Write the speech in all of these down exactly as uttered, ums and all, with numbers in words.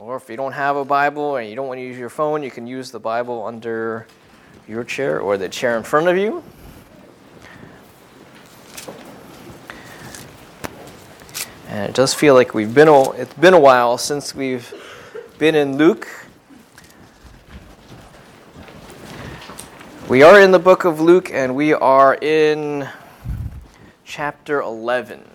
Or if you don't have a Bible and you don't want to use your phone, you can use the Bible under your chair or the chair in front of you. And it does feel like we've been a, it's been a while since we've been in Luke. We are in the book of Luke, and we are in chapter eleven.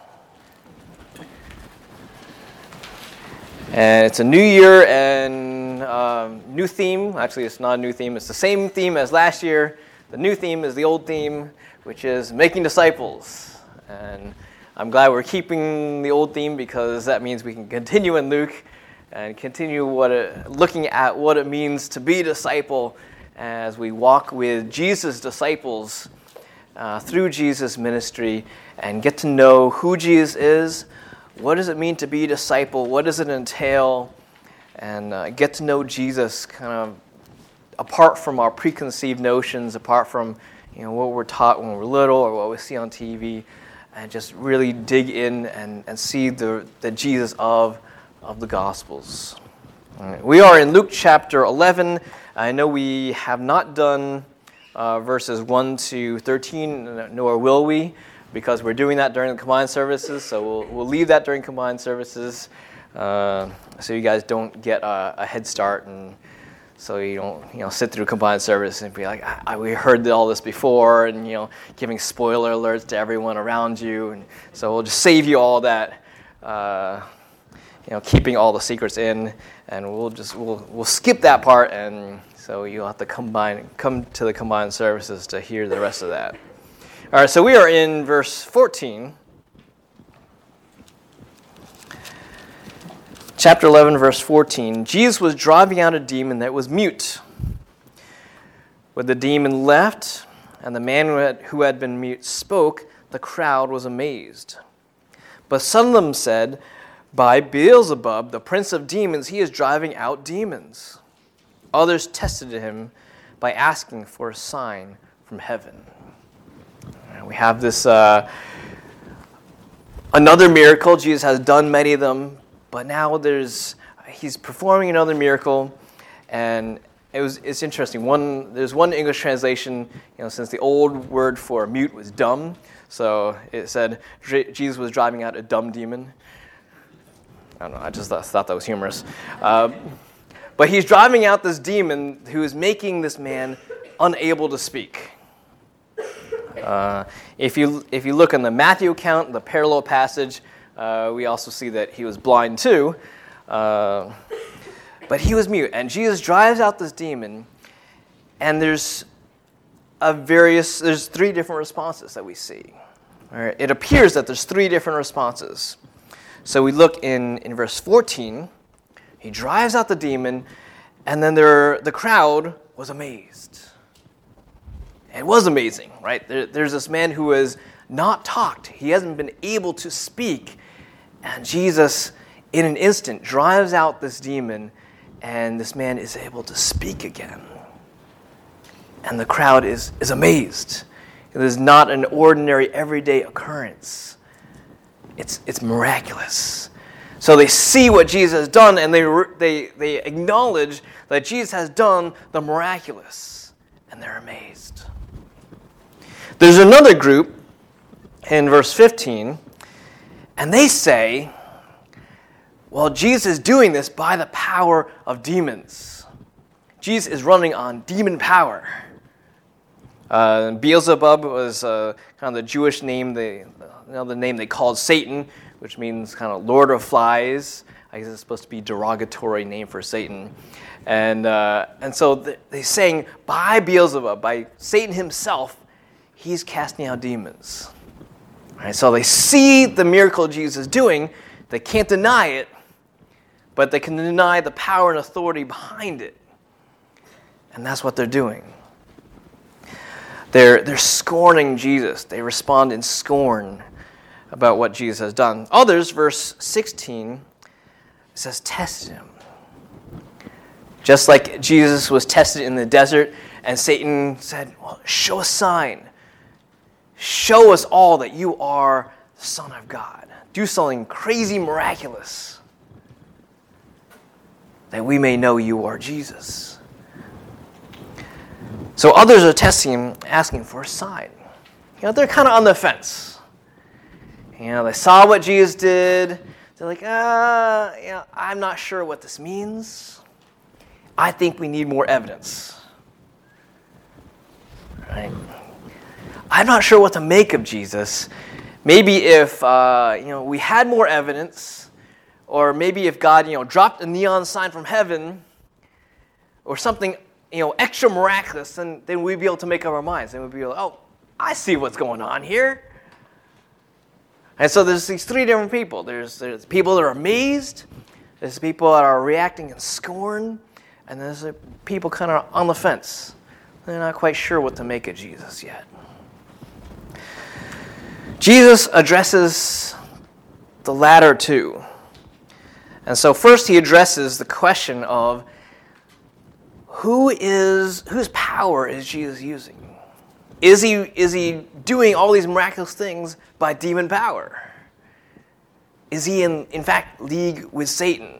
And it's a new year and um, new theme. Actually, it's not a new theme. It's the same theme as last year. The new theme is the old theme, which is making disciples. And I'm glad we're keeping the old theme because that means we can continue in Luke and continue what it, looking at what it means to be a disciple as we walk with Jesus' disciples uh, through Jesus' ministry and get to know who Jesus is. What does it mean to be a disciple? What does it entail? And uh, get to know Jesus kind of apart from our preconceived notions, apart from you know what we're taught when we're little or what we see on T V, and just really dig in and, and see the, the Jesus of, of the Gospels. All right. We are in Luke chapter eleven. I know we have not done uh, verses one to thirteen, nor will we, because we're doing that during the combined services, so we'll we'll leave that during combined services, uh, so you guys don't get a, a head start, and so you don't you know sit through combined service and be like, I, we heard all this before, and you know giving spoiler alerts to everyone around you, and so we'll just save you all that, uh, you know, keeping all the secrets in, and we'll just we'll we'll skip that part, and so you'll have to combine come to the combined services to hear the rest of that. All right, so we are in verse fourteen. Chapter eleven, verse fourteen. Jesus was driving out a demon that was mute. When the demon left, and the man who had, who had been mute spoke, the crowd was amazed. But some of them said, by Beelzebub, the prince of demons, he is driving out demons. Others tested him by asking for a sign from heaven. We have this, uh, another miracle. Jesus has done many of them, but now there's, he's performing another miracle, and it was, it's interesting. One, there's one English translation, you know, since the old word for mute was dumb, so it said Jesus was driving out a dumb demon. I don't know, I just thought, thought that was humorous. Uh, but he's driving out this demon who is making this man unable to speak. Uh, if you if you look in the Matthew account, the parallel passage, uh, we also see that he was blind too, uh, but he was mute. And Jesus drives out this demon, and there's a various there's three different responses that we see. All right, it appears that there's three different responses. So we look in, in verse fourteen. He drives out the demon, and then there the crowd was amazed. It was amazing, right? There, there's this man who has not talked. He hasn't been able to speak. And Jesus, in an instant, drives out this demon, and this man is able to speak again. And the crowd is, is amazed. It is not an ordinary, everyday occurrence. It's, it's miraculous. So they see what Jesus has done, and they, they, they acknowledge that Jesus has done the miraculous. And they're amazed. There's another group in verse fifteen, and they say, well, Jesus is doing this by the power of demons. Jesus is running on demon power. Uh, Beelzebub was uh, kind of the Jewish name, they, you know, the name they called Satan, which means kind of Lord of Flies. I guess it's supposed to be a derogatory name for Satan. And, uh, and so they're saying, by Beelzebub, by Satan himself, he's casting out demons. All right, so they see the miracle Jesus is doing. They can't deny it, but they can deny the power and authority behind it. And that's what they're doing. They're, they're scorning Jesus. They respond in scorn about what Jesus has done. Others, verse sixteen, says, test him. Just like Jesus was tested in the desert, and Satan said, well, show a sign. Show us all that you are the Son of God. Do something crazy, miraculous. that we may know you are Jesus. So others are testing him, asking for a sign. You know, they're kind of on the fence. You know, they saw what Jesus did. They're like, uh, you know, I'm not sure what this means. I think we need more evidence. Right? I'm not sure what to make of Jesus. Maybe if uh, you know we had more evidence, or maybe if God you know dropped a neon sign from heaven, or something you know extra miraculous, then then we'd be able to make up our minds. And we'd be like, oh, I see what's going on here. And so there's these three different people. There's there's people that are amazed. There's people that are reacting in scorn, and there's people kind of on the fence. They're not quite sure what to make of Jesus yet. Jesus addresses the latter two. And so first he addresses the question of who is whose power is Jesus using? Is he is he doing all these miraculous things by demon power? Is he in, in fact league with Satan?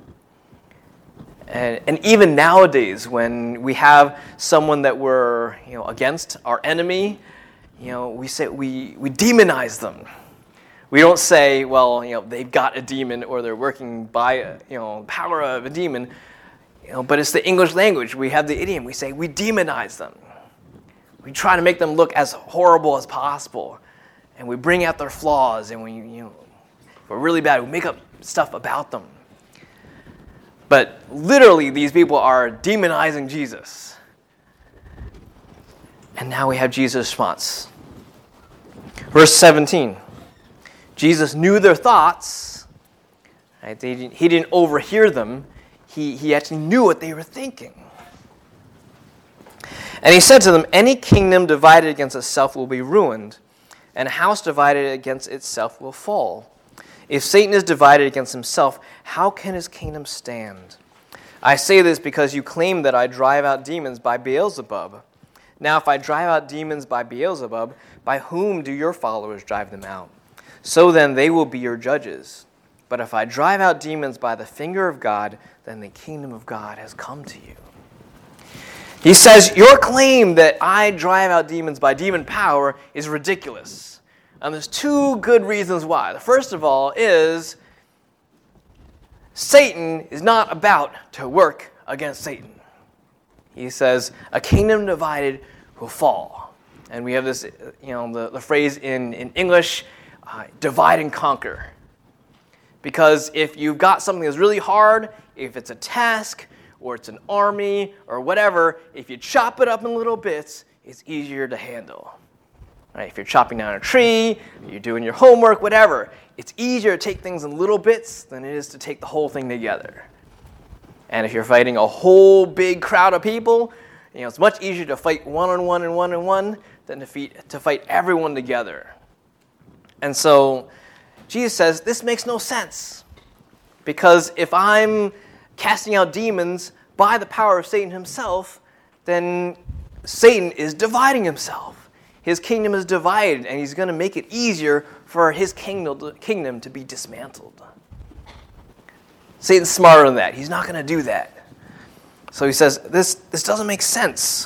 And, and even nowadays, when we have someone that we're you know against, our enemy, you know we say we we demonize them. We don't say, well, you know they've got a demon or they're working by you know power of a demon. You know, but it's the English language. We have the idiom. We say we demonize them. We try to make them look as horrible as possible, and we bring out their flaws. And we you know if we're really bad, we make up stuff about them. But literally, these people are demonizing Jesus. And now we have Jesus' response. Verse seventeen. Jesus knew their thoughts. Right? They didn't, he didn't overhear them. He, he actually knew what they were thinking. And he said to them, any kingdom divided against itself will be ruined, and a house divided against itself will fall. If Satan is divided against himself, how can his kingdom stand? I say this because you claim that I drive out demons by Beelzebub. Now, if I drive out demons by Beelzebub, by whom do your followers drive them out? So then they will be your judges. But if I drive out demons by the finger of God, then the kingdom of God has come to you. He says, your claim that I drive out demons by demon power is ridiculous. And there's two good reasons why. The first of all is Satan is not about to work against Satan. He says, a kingdom divided will fall. And we have this, you know, the, the phrase in, in English, uh, divide and conquer. Because if you've got something that's really hard, if it's a task, or it's an army, or whatever, if you chop it up in little bits, it's easier to handle. Right? If you're chopping down a tree, you're doing your homework, whatever, it's easier to take things in little bits than it is to take the whole thing together. And if you're fighting a whole big crowd of people, you know, it's much easier to fight one-on-one and one-on-one than to, feed, to fight everyone together. And so Jesus says, this makes no sense. Because if I'm casting out demons by the power of Satan himself, then Satan is dividing himself. His kingdom is divided, and he's going to make it easier for his kingdom, kingdom to be dismantled. Satan's smarter than that. He's not going to do that. So he says, this, this doesn't make sense.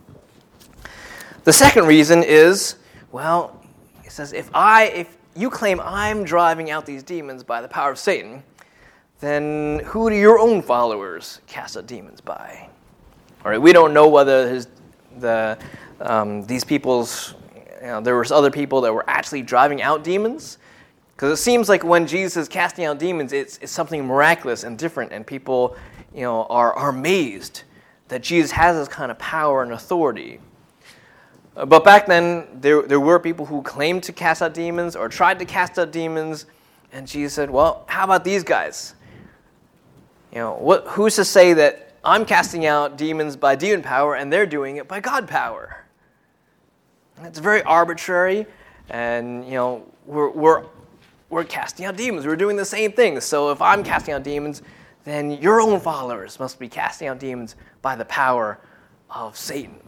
The second reason is, well, he says, if I, if you claim I'm driving out these demons by the power of Satan, then who do your own followers cast out demons by? All right, we don't know whether his, the um, these people's, you know, there was other people that were actually driving out demons, because it seems like when Jesus is casting out demons, it's it's something miraculous and different, and people, you know, are are amazed that Jesus has this kind of power and authority. Uh, but back then, there there were people who claimed to cast out demons or tried to cast out demons, and Jesus said, "Well, how about these guys? You know, what? Who's to say that I'm casting out demons by demon power and they're doing it by God power?" And it's very arbitrary, and you know, we're we're we're casting out demons. We're doing the same thing. So if I'm casting out demons, then your own followers must be casting out demons by the power of Satan.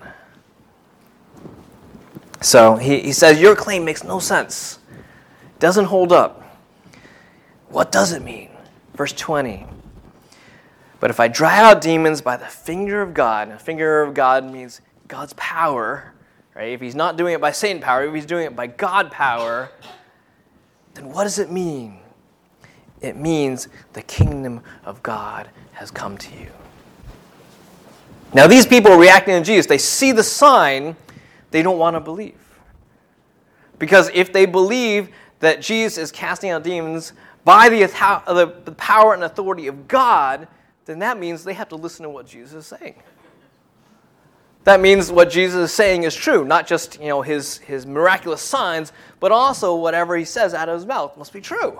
So he, he says, your claim makes no sense. Doesn't hold up. What does it mean? Verse twenty. But if I drive out demons by the finger of God, and the finger of God means God's power, right? If he's not doing it by Satan power, if he's doing it by God power, then what does it mean? It means the kingdom of God has come to you. Now these people are reacting to Jesus. They see the sign, they don't want to believe. Because if they believe that Jesus is casting out demons by the, the power and authority of God, then that means they have to listen to what Jesus is saying. That means what Jesus is saying is true, not just, you know, his, his miraculous signs, but also whatever he says out of his mouth must be true.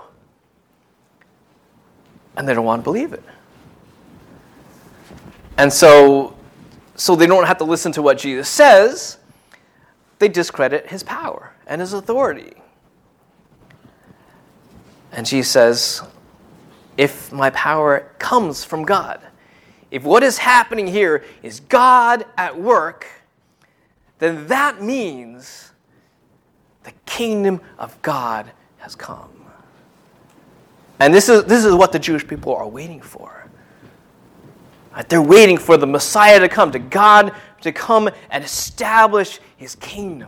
And they don't want to believe it. And so, so they don't have to listen to what Jesus says. They discredit his power and his authority. And Jesus says, if my power comes from God, if what is happening here is God at work, then that means the kingdom of God has come. And this is, this is what the Jewish people are waiting for. Right? They're waiting for the Messiah to come, to God to come and establish his kingdom.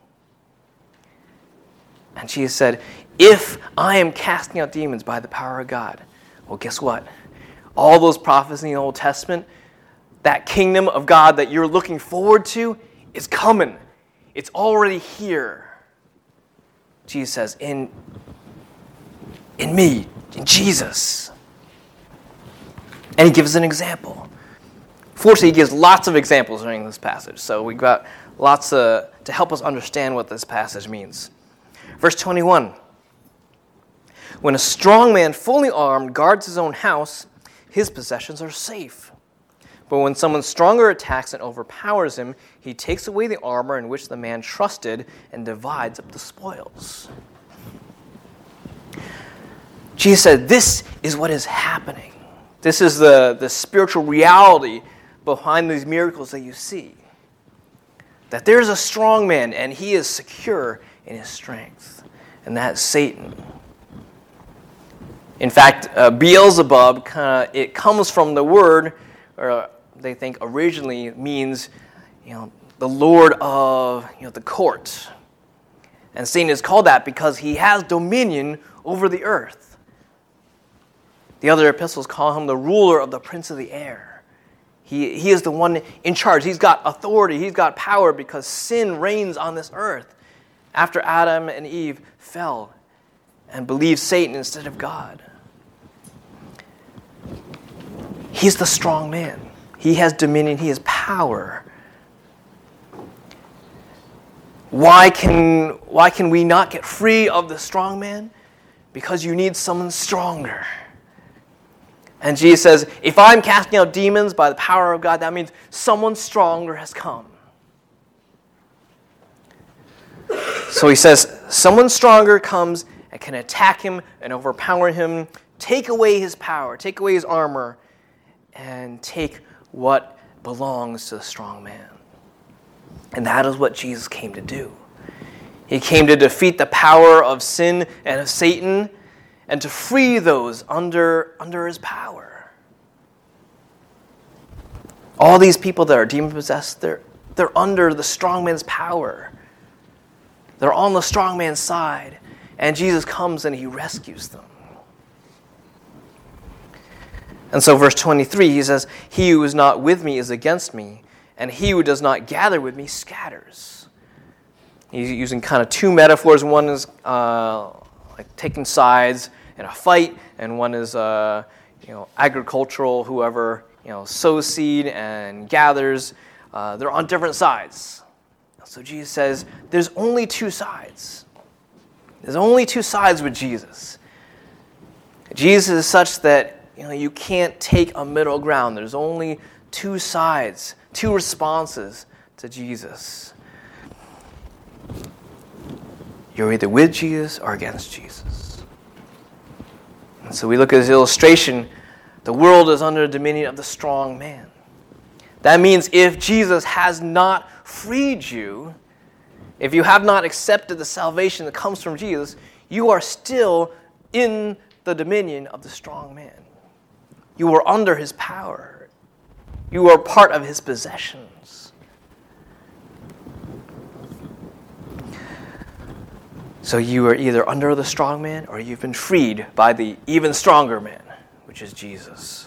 And Jesus said, if I am casting out demons by the power of God, well, guess what? All those prophets in the Old Testament, that kingdom of God that you're looking forward to is coming. It's already here. Jesus says, in, in me, in Jesus. And he gives an example. Fortunately, he gives lots of examples during this passage. So we've got lots uh, to help us understand what this passage means. Verse twenty-one. When a strong man, fully armed, guards his own house, his possessions are safe. But when someone stronger attacks and overpowers him, he takes away the armor in which the man trusted and divides up the spoils. Jesus said, this is what is happening. This is the, the spiritual reality behind these miracles that you see. That there's a strong man, and he is secure in his strength. And that's Satan. In fact, uh, Beelzebub, kinda, it comes from the word, or they think originally means, you know, the lord of, you know, the court. And Satan is called that because he has dominion over the earth. The other epistles call him the ruler of the prince of the air. He, he is the one in charge. He's got authority. He's got power because sin reigns on this earth after Adam and Eve fell and believed Satan instead of God. He's the strong man. He has dominion. He has power. Why can, why can we not get free of the strong man? Because you need someone stronger. And Jesus says, if I'm casting out demons by the power of God, that means someone stronger has come. So he says, someone stronger comes and can attack him and overpower him, take away his power, take away his armor, and take what belongs to the strong man. And that is what Jesus came to do. He came to defeat the power of sin and of Satan and to free those under, under his power. All these people that are demon-possessed, they're, they're under the strong man's power. They're on the strong man's side. And Jesus comes and he rescues them. And so verse twenty-three, he says, he who is not with me is against me, and he who does not gather with me scatters. He's using kind of two metaphors. One is uh, like taking sides in a fight, and one is uh, you know agricultural, whoever you know sows seed and gathers. Uh, they're on different sides. So Jesus says, there's only two sides. There's only two sides with Jesus. Jesus is such that you know you can't take a middle ground. There's only two sides, two responses to Jesus. You're either with Jesus or against Jesus. And so we look at this illustration. The world is under the dominion of the strong man. That means if Jesus has not freed you, if you have not accepted the salvation that comes from Jesus, you are still in the dominion of the strong man. You are under his power. You are part of his possessions. So you are either under the strong man or you've been freed by the even stronger man, which is Jesus.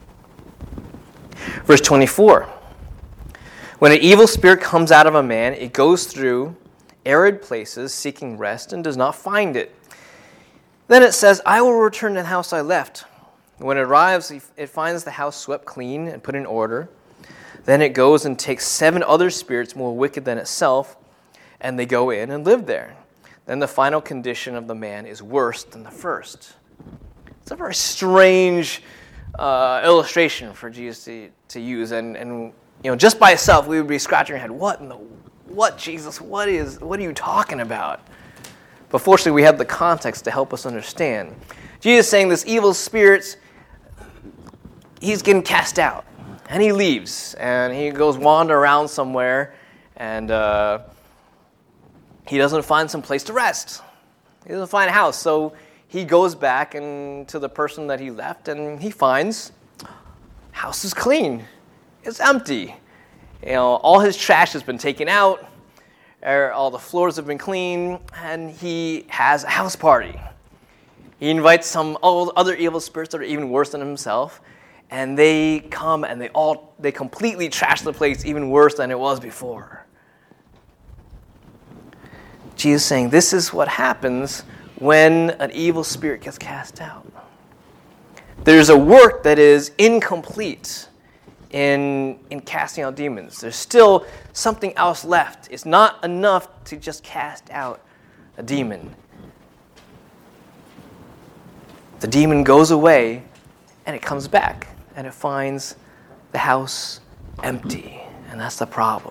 Verse twenty-four. When an evil spirit comes out of a man, it goes through arid places seeking rest and does not find it. Then it says, I will return to the house I left. When it arrives, it finds the house swept clean and put in order. Then it goes and takes seven other spirits more wicked than itself, and they go in and live there. Then the final condition of the man is worse than the first. It's a very strange uh, illustration for Jesus to, to use, and, and you know, just by itself, we would be scratching our head. What in the, what, Jesus? What is, what are you talking about? But fortunately, we have the context to help us understand. Jesus is saying this evil spirit, he's getting cast out, and he leaves, and he goes wander around somewhere, and uh, he doesn't find some place to rest. He doesn't find a house, so he goes back and to the person that he left, and he finds house is clean. It's empty. You know, all his trash has been taken out. All the floors have been cleaned, and he has a house party. He invites some other evil spirits that are even worse than himself, and they come and they all they completely trash the place even worse than it was before. Jesus is saying this is what happens when an evil spirit gets cast out. There's a work that is incomplete in, in casting out demons. There's still something else left. It's not enough to just cast out a demon. The demon goes away, and it comes back, and it finds the house empty, and that's the problem.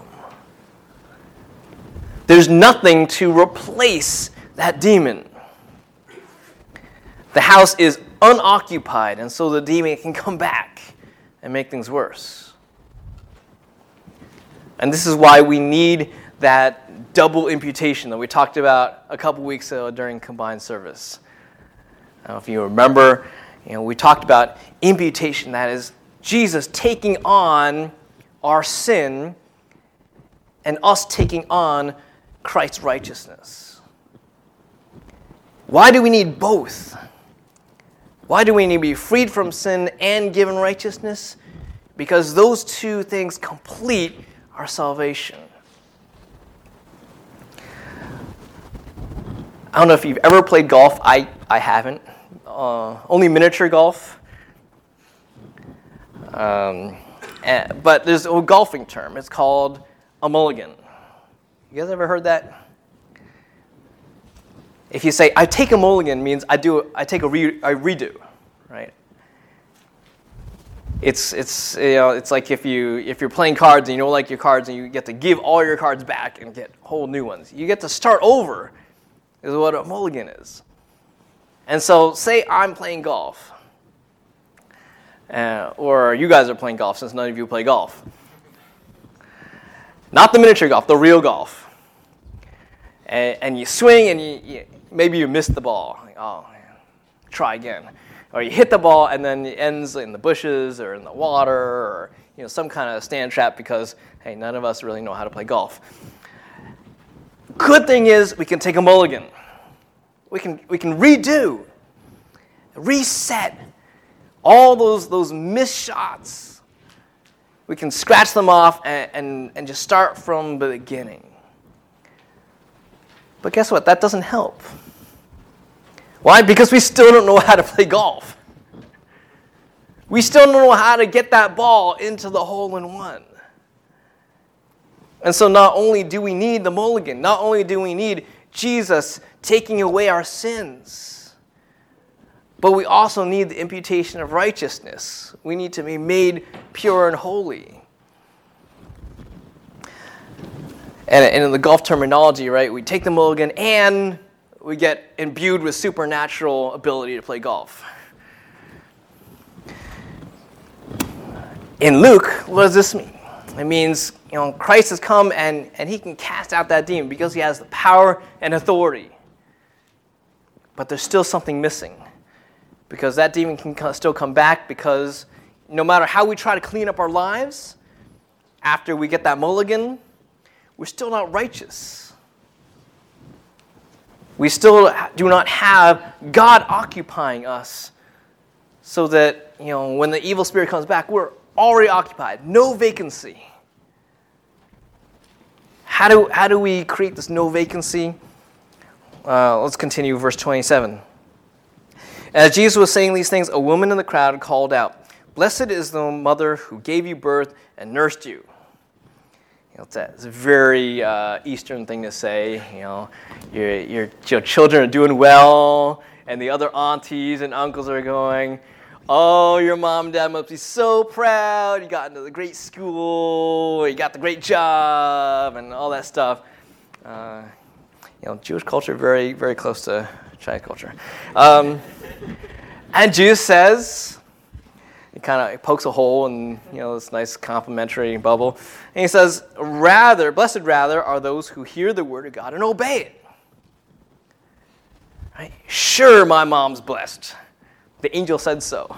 There's nothing to replace that demon. The house is unoccupied, and so the demon can come back and make things worse. And this is why we need that double imputation that we talked about a couple weeks ago during combined service. I don't know if you remember, you know, we talked about imputation, that is Jesus taking on our sin and us taking on Christ's righteousness. Why do we need both? Why do we need to be freed from sin and given righteousness? Because those two things complete our salvation. I don't know if you've ever played golf. I, I haven't. Uh, only miniature golf. Um, and, but there's a golfing term. It's called a mulligan. You guys ever heard that? If you say, I take a mulligan, means I do I take a, re, a redo, right? It's it's you know it's like if you if you're playing cards and you don't like your cards and you get to give all your cards back and get whole new ones. You get to start over, is what a mulligan is. And so, say I'm playing golf, uh, or you guys are playing golf since none of you play golf. Not the miniature golf, the real golf. And, and you swing and you, you maybe you missed the ball. Like, oh, man, try again. Or you hit the ball and then it ends in the bushes or in the water or you know some kind of stand trap because, hey, none of us really know how to play golf. Good thing is we can take a mulligan. We can we can redo, reset all those those missed shots. We can scratch them off and, and, and just start from the beginning. But guess what? That doesn't help. Why? Because we still don't know how to play golf. We still don't know how to get that ball into the hole in one. And so not only do we need the mulligan, not only do we need Jesus taking away our sins, but we also need the imputation of righteousness. We need to be made pure and holy. And, and in the golf terminology, right, we take the mulligan and we get imbued with supernatural ability to play golf. In Luke, what does this mean? It means, you know, Christ has come and, and he can cast out that demon because he has the power and authority. But there's still something missing. because that demon can still come back, because no matter how we try to clean up our lives, after we get that mulligan, we're still not righteous. We still do not have God occupying us, so that, you know, when the evil spirit comes back, we're already occupied. No vacancy. How do, how do we create this no vacancy? Uh, let's continue verse twenty-seven. As Jesus was saying these things, a woman in the crowd called out, "Blessed is the mother who gave you birth and nursed you." You know, it's, a, it's a very uh, Eastern thing to say. You know, your, your your children are doing well, and the other aunties and uncles are going, "Oh, your mom and dad must be so proud. You got into the great school, you got the great job," and all that stuff. Uh, you know, Jewish culture very, very close to Chinese culture. Um, and Jesus says, he kind of pokes a hole in, you know, this nice complimentary bubble, and he says, "Rather, blessed rather are those who hear the word of God and obey it." Right? Sure, my mom's blessed. The angel said so.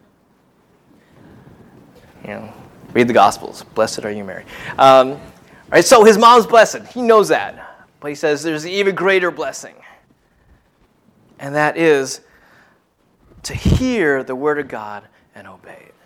You know, read the Gospels. Blessed are you, Mary. Um, right, so his mom's blessed. He knows that. But he says there's an even greater blessing. And that is to hear the word of God and obey it.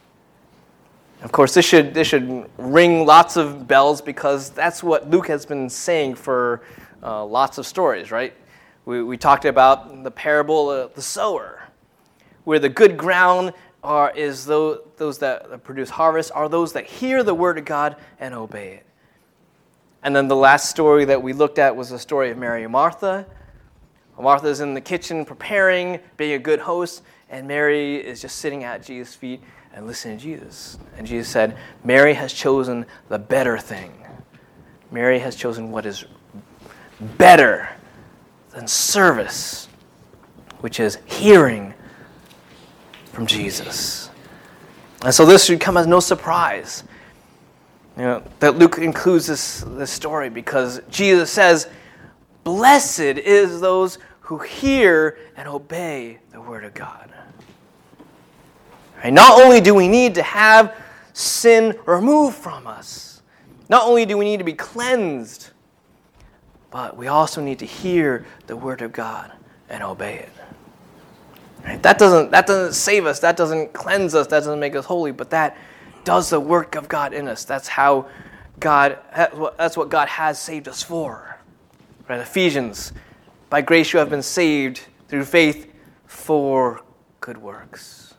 Of course, this should this should ring lots of bells, because that's what Luke has been saying for uh, lots of stories, right? We, we talked about the parable of the sower, where the good ground are is those, those that produce harvest are those that hear the word of God and obey it. And then the last story that we looked at was the story of Mary and Martha. Martha's in the kitchen preparing, being a good host, and Mary is just sitting at Jesus' feet and listening to Jesus. And Jesus said, "Mary has chosen the better thing. Mary has chosen what is better than service, which is hearing from Jesus." And so this should come as no surprise, you know, that Luke includes this, this story, because Jesus says, "Blessed is those who hear and obey the word of God." Right? Not only do we need to have sin removed from us, not only do we need to be cleansed, but we also need to hear the word of God and obey it. Right? That doesn't that doesn't save us. That doesn't cleanse us. That doesn't make us holy. But that does the work of God in us. That's how God. That's what God has saved us for. Right? Ephesians, by grace you have been saved through faith for good works.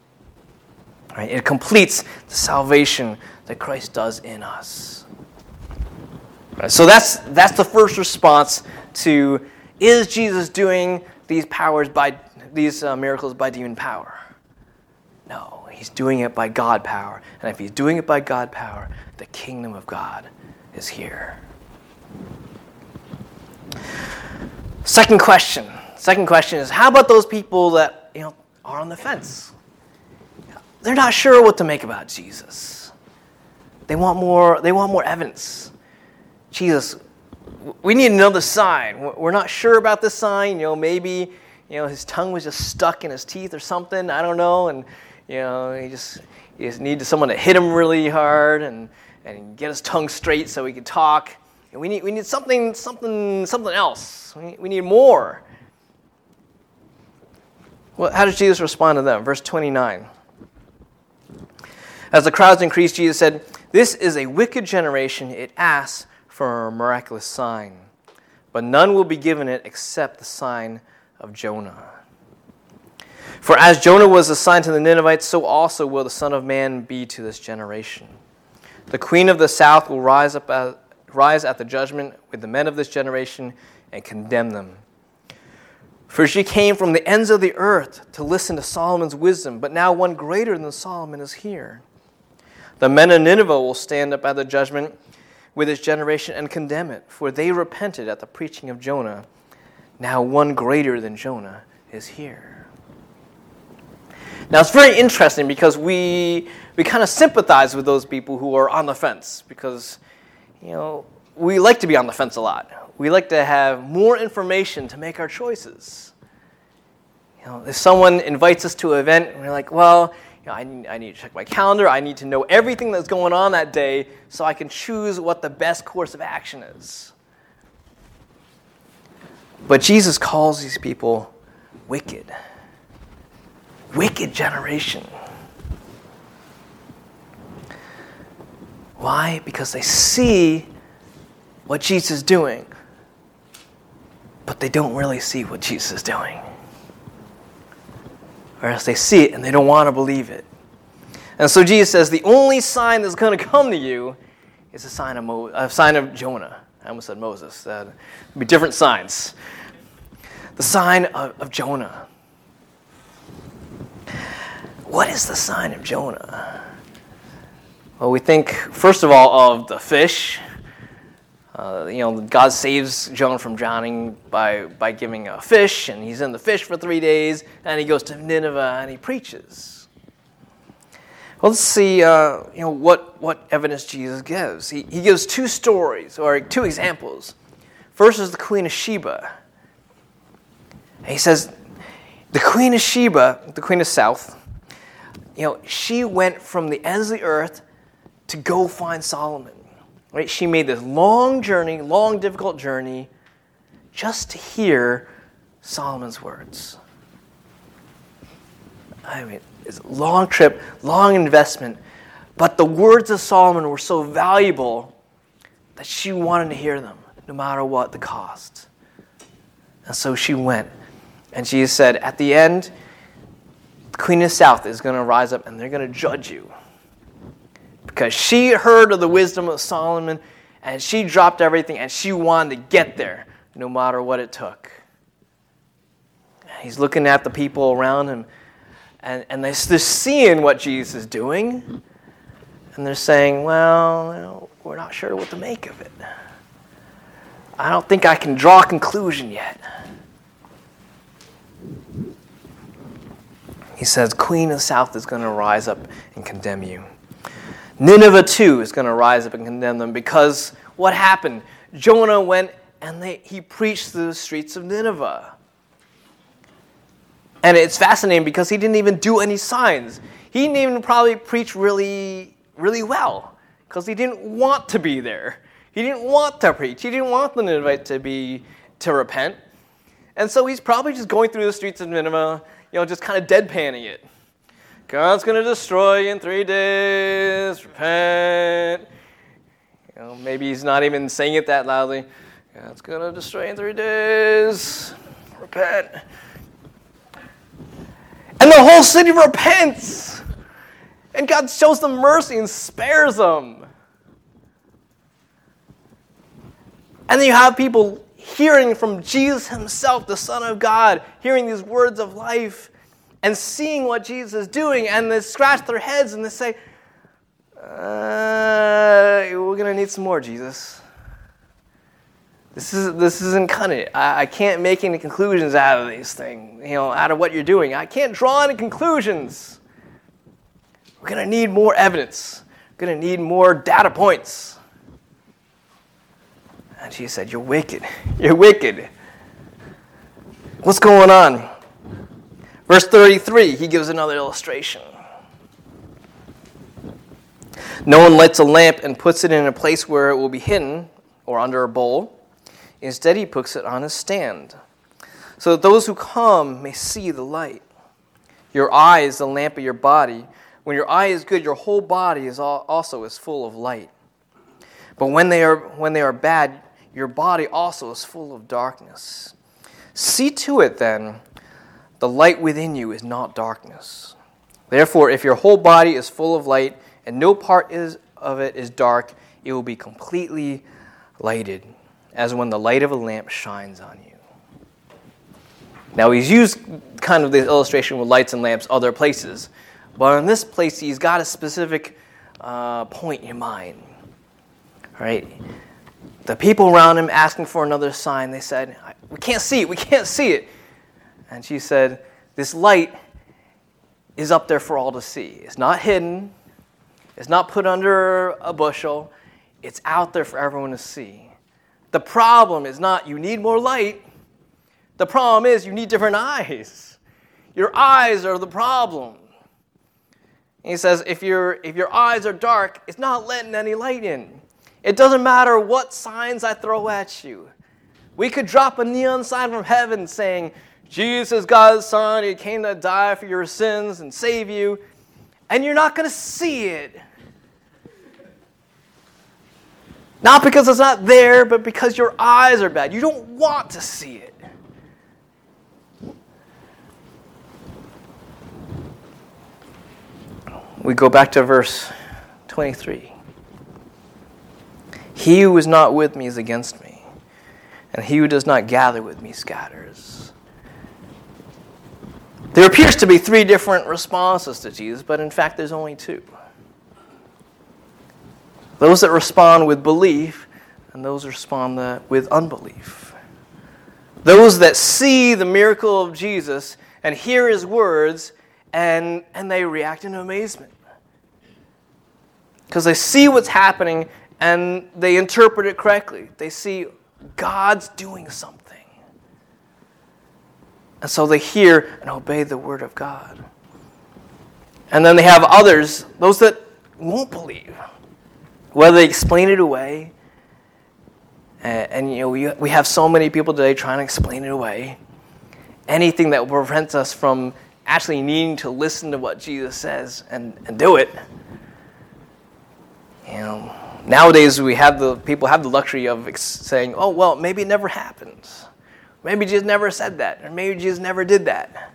Right? It completes the salvation that Christ does in us. Right? So that's that's the first response to: is Jesus doing these powers by these uh, miracles by demon power? No, he's doing it by God power. And if he's doing it by God power, the kingdom of God is here. Second question. Second question is, how about those people that, you know, are on the fence? They're not sure what to make about Jesus. They want more, they want more evidence. Jesus, we need another sign. We're not sure about this sign. You know, maybe, you know, his tongue was just stuck in his teeth or something. I don't know. And, you know, he just, he just needed someone to hit him really hard and, and get his tongue straight so he could talk. And we need we need something something something else. We need, we need more. Well, how does Jesus respond to them? Verse twenty-nine. As the crowds increased, Jesus said, "This is a wicked generation. It asks for a miraculous sign, but none will be given it except the sign of Jonah. For as Jonah was a sign to the Ninevites, so also will the Son of Man be to this generation. The queen of the south will rise up at, rise at the judgment with the men of this generation and condemn them. For she came from the ends of the earth to listen to Solomon's wisdom, but now one greater than Solomon is here. The men of Nineveh will stand up at the judgment with this generation and condemn it, for they repented at the preaching of Jonah. Now one greater than Jonah is here." Now it's very interesting because we we kind of sympathize with those people who are on the fence, because, you know, we like to be on the fence a lot. We like to have more information to make our choices. You know, if someone invites us to an event, and we're like, well, you know, I, need, I need to check my calendar. I need to know everything that's going on that day so I can choose what the best course of action is. But Jesus calls these people wicked. Wicked generation. Why? Because they see what Jesus is doing, but they don't really see what Jesus is doing. Or else they see it and they don't want to believe it. And so Jesus says the only sign that's going to come to you is a sign of Mo- a sign of Jonah. I almost said Moses. That would be different signs. The sign of, of Jonah. What is the sign of Jonah? Well, we think, first of all, of the fish. Uh, you know, God saves Jonah from drowning by, by giving a fish, and he's in the fish for three days, and he goes to Nineveh and he preaches. Well, let's see, uh, you know, what, what evidence Jesus gives. He, he gives two stories, or two examples. First is the Queen of Sheba. And he says, the Queen of Sheba, the Queen of South, you know, she went from the ends of the earth to go find Solomon. Right? She made this long journey, long, difficult journey, just to hear Solomon's words. I mean, it's a long trip, long investment, but the words of Solomon were so valuable that she wanted to hear them, no matter what the cost. And so she went. And Jesus said, at the end, the Queen of the South is going to rise up and they're going to judge you. Because she heard of the wisdom of Solomon, and she dropped everything, and she wanted to get there, no matter what it took. He's looking at the people around him, and, and they're seeing what Jesus is doing, and they're saying, well, you know, we're not sure what to make of it. I don't think I can draw a conclusion yet. He says, Queen of the South is going to rise up and condemn you. Nineveh, too, is going to rise up and condemn them because what happened? Jonah went and they, he preached through the streets of Nineveh. And it's fascinating because he didn't even do any signs. He didn't even probably preach really, really well because he didn't want to be there. He didn't want to preach. He didn't want the Ninevites to be to repent. And so he's probably just going through the streets of Nineveh, you know, just kind of deadpanning it. God's going to destroy you in three days. Repent. You know, maybe he's not even saying it that loudly. God's going to destroy you in three days. Repent. And the whole city repents. And God shows them mercy and spares them. And then you have people hearing from Jesus himself, the Son of God, hearing these words of life, and seeing what Jesus is doing, and they scratch their heads and they say, uh, we're going to need some more, Jesus. This, is, this isn't cutting it. I, I can't make any conclusions out of these things, you know, out of what you're doing. I can't draw any conclusions. We're going to need more evidence. We're going to need more data points. And Jesus said, you're wicked. You're wicked. What's going on? Verse thirty-three, he gives another illustration. No one lights a lamp and puts it in a place where it will be hidden or under a bowl. Instead, he puts it on a stand, so that those who come may see the light. Your eye is the lamp of your body. When your eye is good, your whole body is also is full of light. But when they are when they are bad, your body also is full of darkness. See to it, then, the light within you is not darkness. Therefore, if your whole body is full of light, and no part is, of it is dark, it will be completely lighted, as when the light of a lamp shines on you. Now, he's used kind of this illustration with lights and lamps other places, but in this place, he's got a specific uh, point in mind. Right? The people around him asking for another sign, they said, we can't see it, we can't see it. And she said, this light is up there for all to see. It's not hidden. It's not put under a bushel. It's out there for everyone to see. The problem is not you need more light. The problem is you need different eyes. Your eyes are the problem. And he says, if, your if your eyes are dark, it's not letting any light in. It doesn't matter what signs I throw at you. We could drop a neon sign from heaven saying, Jesus, God's Son, He came to die for your sins and save you, and you're not going to see it. Not because it's not there, but because your eyes are bad. You don't want to see it. We go back to verse twenty-three. He who is not with me is against me, and he who does not gather with me scatters. There appears to be three different responses to Jesus, but in fact there's only two. Those that respond with belief, and those that respond with unbelief. Those that see the miracle of Jesus and hear His words, and, and they react in amazement. Because they see what's happening, and they interpret it correctly. They see God's doing something. And so they hear and obey the word of God. And then they have others, those that won't believe. Whether they explain it away, and, and you know we, we have so many people today trying to explain it away. Anything that prevents us from actually needing to listen to what Jesus says and, and do it. You know, nowadays we have the people have the luxury of ex- saying, "Oh well, maybe it never happened. Maybe Jesus never said that, or maybe Jesus never did that."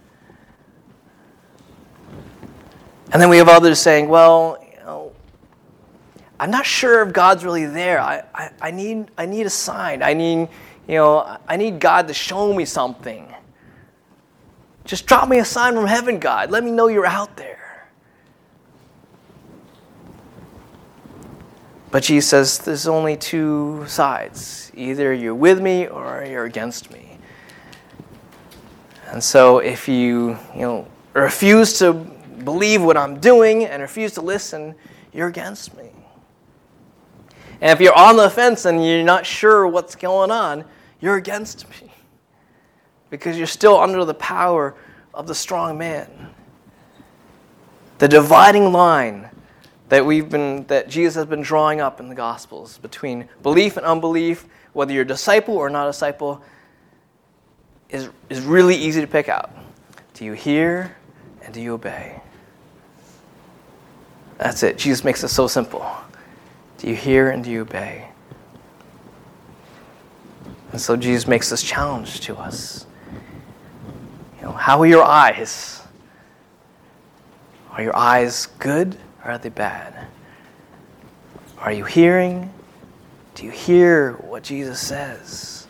And then we have others saying, "Well, you know, I'm not sure if God's really there. I, I, I need I need a sign. I need you know I need God to show me something. Just drop me a sign from heaven, God. Let me know you're out there." But Jesus says there's only two sides. Either you're with me or you're against me. And so if you, you know, refuse to believe what I'm doing and refuse to listen, you're against me. And if you're on the fence and you're not sure what's going on, you're against me. Because you're still under the power of the strong man. The dividing line that we've been that Jesus has been drawing up in the Gospels between belief and unbelief, whether you're a disciple or not a disciple, is, is really easy to pick out. Do you hear and do you obey? That's it. Jesus makes it so simple. Do you hear and do you obey? And so Jesus makes this challenge to us. You know, how are your eyes? Are your eyes good or are they bad? Are you hearing? Do you hear what Jesus says?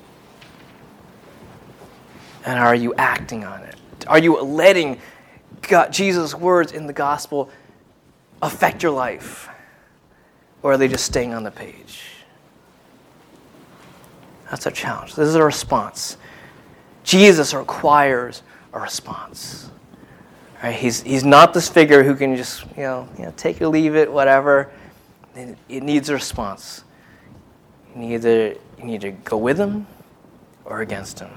And are you acting on it? Are you letting God, Jesus' words in the gospel affect your life? Or are they just staying on the page? That's a challenge. This is a response. Jesus requires a response. Right? He's he's not this figure who can just you know you know take it, leave it, whatever. It, it needs a response. You need either you need to go with him or against him.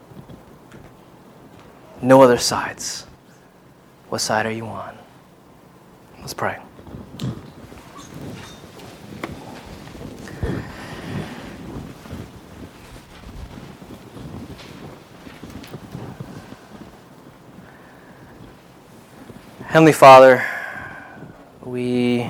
No other sides. What side are you on? Let's pray. Heavenly Father, we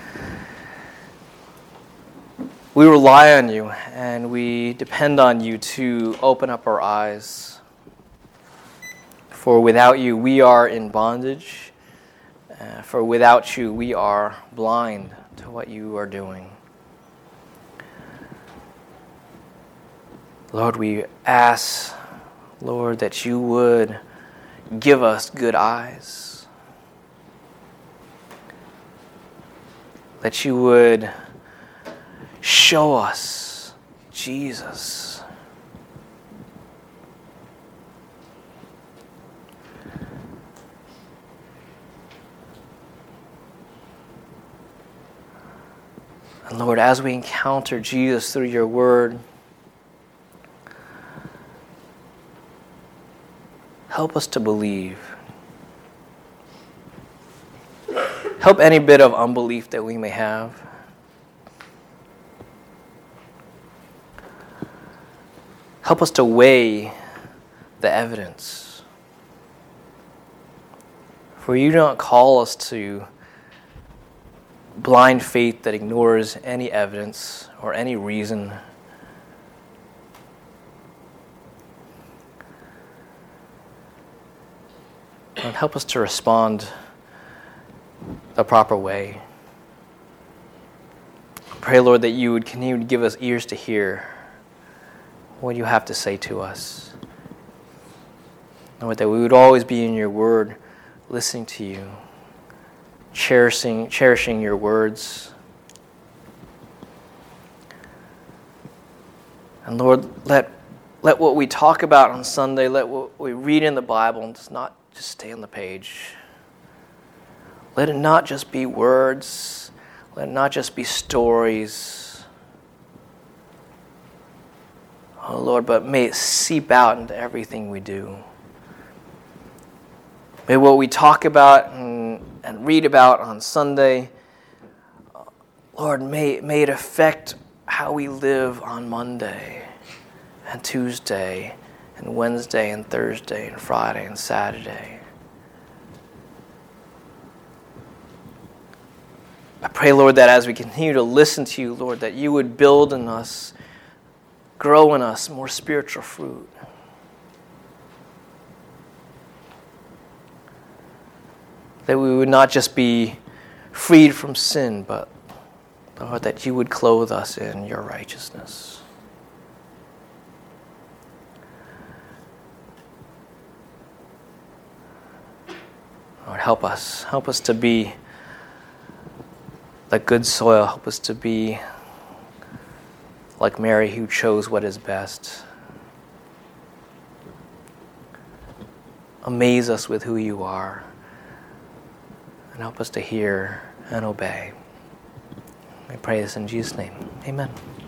we rely on you and we depend on you to open up our eyes. For without you, we are in bondage. Uh, for without you, we are blind to what you are doing. Lord, we ask, Lord, that you would give us good eyes. That you would show us Jesus. And Lord, as we encounter Jesus through your word, help help us to believe. Help any bit of unbelief that we may have. Help us to weigh the evidence. For you do not call us to blind faith that ignores any evidence or any reason. Lord, help us to respond the proper way. Pray, Lord, that you would continue to give us ears to hear what you have to say to us. Lord, that we would always be in your word, listening to you, cherishing, cherishing your words. And Lord, let, let what we talk about on Sunday, let what we read in the Bible, does not just stay on the page. Let it not just be words. Let it not just be stories. Oh Lord, but may it seep out into everything we do. May what we talk about and, and read about on Sunday, Lord, may, may it affect how we live on Monday and Tuesday and Wednesday and Thursday and Friday and Saturday. I pray, Lord, that as we continue to listen to you, Lord, that you would build in us, grow in us more spiritual fruit. That we would not just be freed from sin, but, Lord, that you would clothe us in your righteousness. Lord, help us. Help us to be like good soil. Help us to be like Mary, who chose what is best. Amaze us with who you are, and help us to hear and obey. I pray this in Jesus' name. Amen.